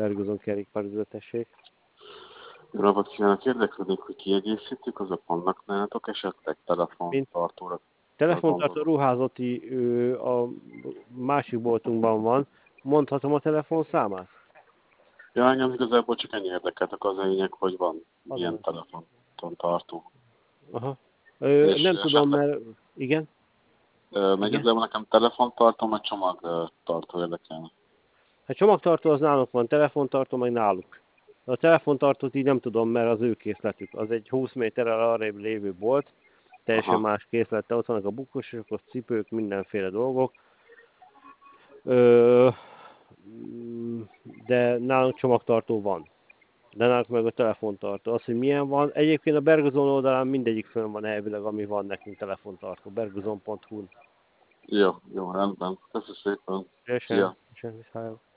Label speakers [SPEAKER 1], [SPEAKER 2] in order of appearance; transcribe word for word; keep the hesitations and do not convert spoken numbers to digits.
[SPEAKER 1] Ferguson kerékpározó, tessék.
[SPEAKER 2] Jó napot kívánok, érdeklődik, hogy kiegészítjük, azok vannak nálatok esetleg telefontartóra?
[SPEAKER 1] Telefontartó ruházati ö, a másik boltunkban van. Mondhatom a telefonszámát?
[SPEAKER 2] Ja, engem igazából csak ennyi érdekeltek, az a lényeg, hogy van
[SPEAKER 1] Az
[SPEAKER 2] ilyen
[SPEAKER 1] a-
[SPEAKER 2] telefontartó.
[SPEAKER 1] Aha. Ö,
[SPEAKER 2] És
[SPEAKER 1] nem tudom,
[SPEAKER 2] esetleg
[SPEAKER 1] mert... Igen?
[SPEAKER 2] meg
[SPEAKER 1] Igen?
[SPEAKER 2] igazából nekem telefontartó, vagy csomagtartó érdekelne.
[SPEAKER 1] Hát csomagtartó az náluk van, telefontartó meg náluk. A telefontartót így nem tudom, mert az ő készletük. Az egy húsz méterrel arrébb lévő bolt, teljesen
[SPEAKER 2] Aha.
[SPEAKER 1] más készlete, ott vannak a bukosok, a cipők, mindenféle dolgok. Ö, mm, de nálunk csomagtartó van. De nálunk meg a telefontartó. Az, hogy milyen van. Egyébként a Bergozon oldalán mindegyik fönn van elvileg, ami van nekünk telefontartó. bergozon pont hu-n.
[SPEAKER 2] Jó, jó, rendben. Köszönöm szépen.
[SPEAKER 1] Teljesen,
[SPEAKER 2] Szia!
[SPEAKER 1] teljesen,